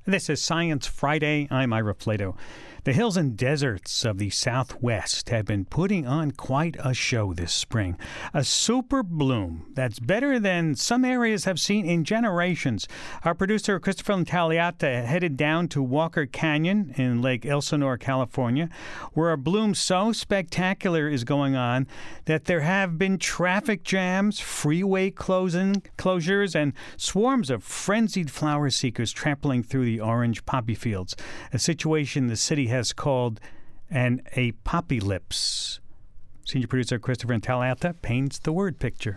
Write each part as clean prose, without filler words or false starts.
This is Science Friday. I'm Ira Flato. The hills and deserts of the Southwest have been putting on quite a show this spring. A super bloom that's better than some areas have seen in generations. Our producer, Christopher Intaliata, headed down to Walker Canyon in Lake Elsinore, California, where a bloom so spectacular is going on that there have been traffic jams, freeway closures, and swarms of frenzied flower seekers trampling through the orange poppy fields, a situation the city has called an apocalypse. Senior producer Christopher Intaliata paints the word picture.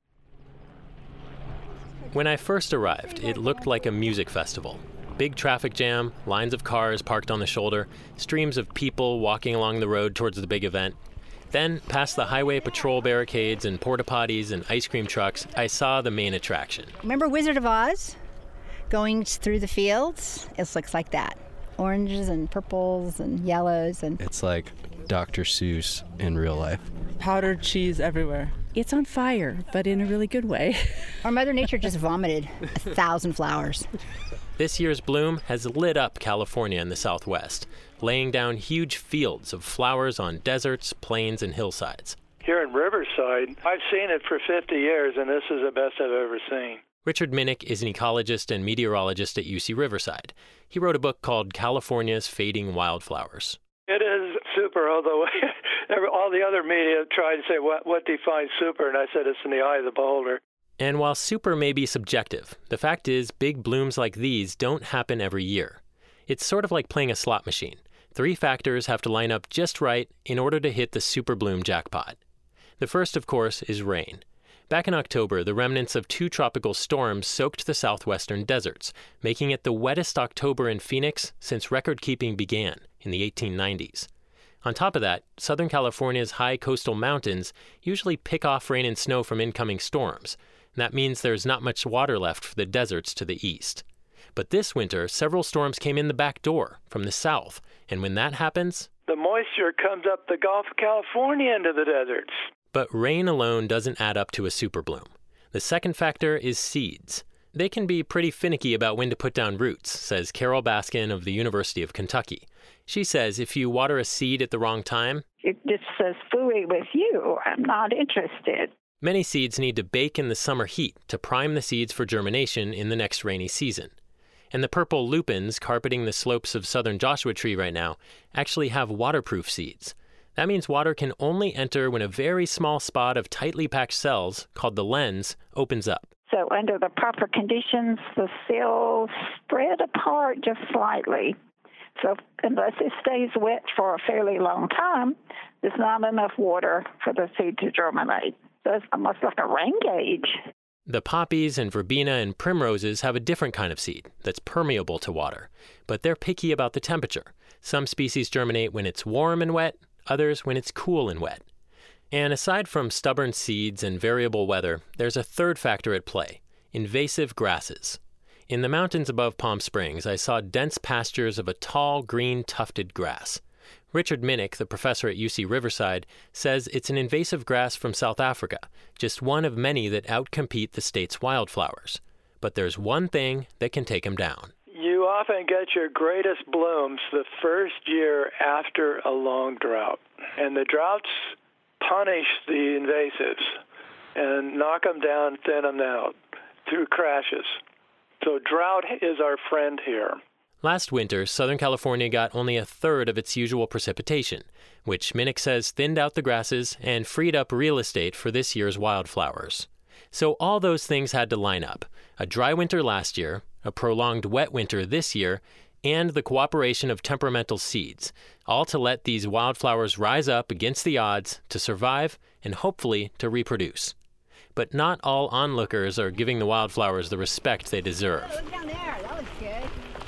When I first arrived, it looked like a music festival. Big traffic jam, lines of cars parked on the shoulder, streams of people walking along the road towards the big event. Then, past the highway patrol barricades and porta potties and ice cream trucks, I saw the main attraction. Remember Wizard of Oz? Going through the fields? It looks like that. Oranges and purples and yellows. And it's like Dr. Seuss in real life. Powdered cheese everywhere. It's on fire, but in a really good way. Our Mother Nature just vomited 1,000 flowers. This year's bloom has lit up California and the Southwest, laying down huge fields of flowers on deserts, plains, and hillsides. Here in Riverside, I've seen it for 50 years, and this is the best I've ever seen. Richard Minnick is an ecologist and meteorologist at UC Riverside. He wrote a book called California's Fading Wildflowers. It is super, although all the other media tried to say, what defines super? And I said, it's in the eye of the beholder. And while super may be subjective, the fact is big blooms like these don't happen every year. It's sort of like playing a slot machine. 3 factors have to line up just right in order to hit the super bloom jackpot. The first, of course, is rain. Back in October, the remnants of 2 tropical storms soaked the southwestern deserts, making it the wettest October in Phoenix since record-keeping began in the 1890s. On top of that, Southern California's high coastal mountains usually pick off rain and snow from incoming storms. And that means there's not much water left for the deserts to the east. But this winter, several storms came in the back door from the south, and when that happens, the moisture comes up the Gulf of California into the deserts. But rain alone doesn't add up to a super bloom. The second factor is seeds. They can be pretty finicky about when to put down roots, says Carol Baskin of the University of Kentucky. She says if you water a seed at the wrong time, it just says "fooey with you. I'm not interested." Many seeds need to bake in the summer heat to prime the seeds for germination in the next rainy season. And the purple lupins carpeting the slopes of southern Joshua Tree right now actually have waterproof seeds. That means water can only enter when a very small spot of tightly packed cells, called the lens, opens up. So under the proper conditions, the cells spread apart just slightly. So unless it stays wet for a fairly long time, there's not enough water for the seed to germinate. So it's almost like a rain gauge. The poppies and verbena and primroses have a different kind of seed that's permeable to water, but they're picky about the temperature. Some species germinate when it's warm and wet, others when it's cool and wet. And aside from stubborn seeds and variable weather, there's a third factor at play: invasive grasses. In the mountains above Palm Springs, I saw dense pastures of a tall, green, tufted grass. Richard Minnick, the professor at UC Riverside, says it's an invasive grass from South Africa, just one of many that outcompete the state's wildflowers. But there's one thing that can take them down. You often get your greatest blooms the first year after a long drought. And the droughts punish the invasives and knock them down, thin them out through crashes. So drought is our friend here. Last winter, Southern California got only a third of its usual precipitation, which Minnick says thinned out the grasses and freed up real estate for this year's wildflowers. So all those things had to line up: a dry winter last year, a prolonged wet winter this year, and the cooperation of temperamental seeds, all to let these wildflowers rise up against the odds to survive and hopefully to reproduce. But not all onlookers are giving the wildflowers the respect they deserve. Look down there. That looks good.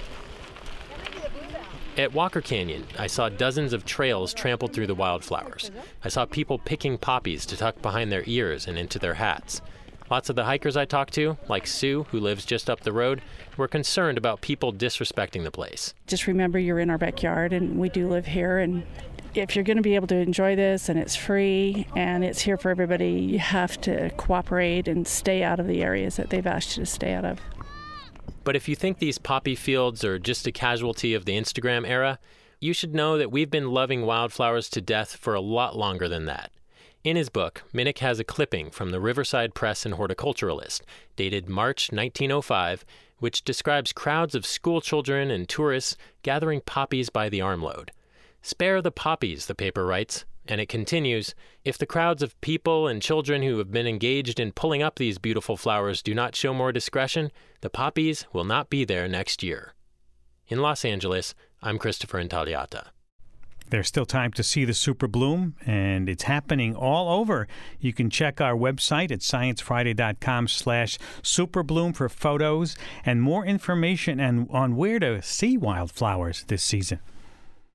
At Walker Canyon, I saw dozens of trails trampled through the wildflowers. I saw people picking poppies to tuck behind their ears and into their hats. Lots of the hikers I talked to, like Sue, who lives just up the road, were concerned about people disrespecting the place. Just remember you're in our backyard and we do live here, and if you're going to be able to enjoy this and it's free and it's here for everybody, you have to cooperate and stay out of the areas that they've asked you to stay out of. But if you think these poppy fields are just a casualty of the Instagram era, you should know that we've been loving wildflowers to death for a lot longer than that. In his book, Minnick has a clipping from the Riverside Press and Horticulturalist, dated March 1905, which describes crowds of schoolchildren and tourists gathering poppies by the armload. "Spare the poppies," the paper writes, and it continues, "If the crowds of people and children who have been engaged in pulling up these beautiful flowers do not show more discretion, the poppies will not be there next year." In Los Angeles, I'm Christopher Intagliata. There's still time to see the super bloom, and it's happening all over. You can check our website at sciencefriday.com/superbloom for photos and more information on where to see wildflowers this season.